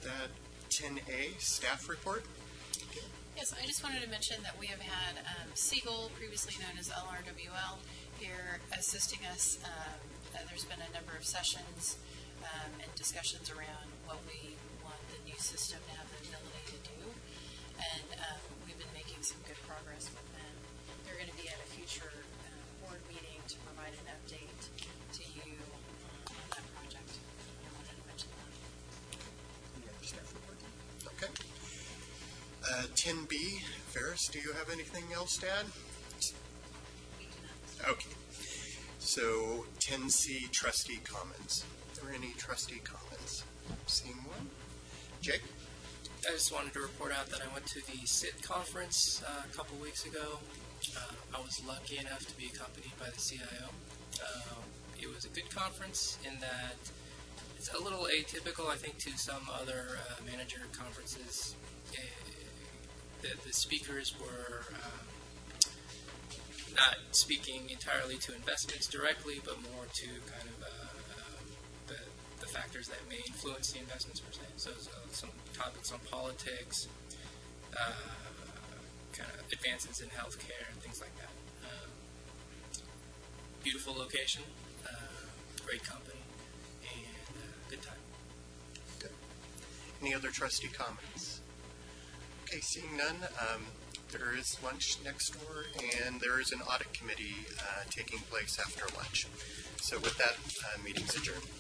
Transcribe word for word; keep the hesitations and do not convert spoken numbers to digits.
that, ten A, staff report. Yes, I just wanted to mention that we have had um, Siegel, previously known as L R W L, here assisting us. Um, uh, there's been a number of sessions um, and discussions around what we want the new system to have the ability to do. And um, we've been making some good progress with them. They're going to be at a future uh, board meeting to provide an update to you um, on that project. I wanted to mention that. Any other staff report? Okay. Uh, ten B, Ferris, do you have anything else to add? We do not. Okay. So ten C, trustee comments. Are there any trustee comments? Seeing one. Jake? I just wanted to report out that I went to the S I T conference uh, a couple weeks ago. Uh, I was lucky enough to be accompanied by the C I O. Uh, it was a good conference in that it's a little atypical, I think, to some other uh, manager conferences. Uh, the, the speakers were um, not speaking entirely to investments directly, but more to kind of uh, uh, the, the factors that may influence the investments per se. So uh, some topics on politics, uh, kind of advances in healthcare and things like that. Um, beautiful location, uh, great company, and uh, good time. Good. Any other trustee comments? Okay, seeing none, um, there is lunch next door, and there is an audit committee uh, taking place after lunch. So with that, uh, meeting's adjourned.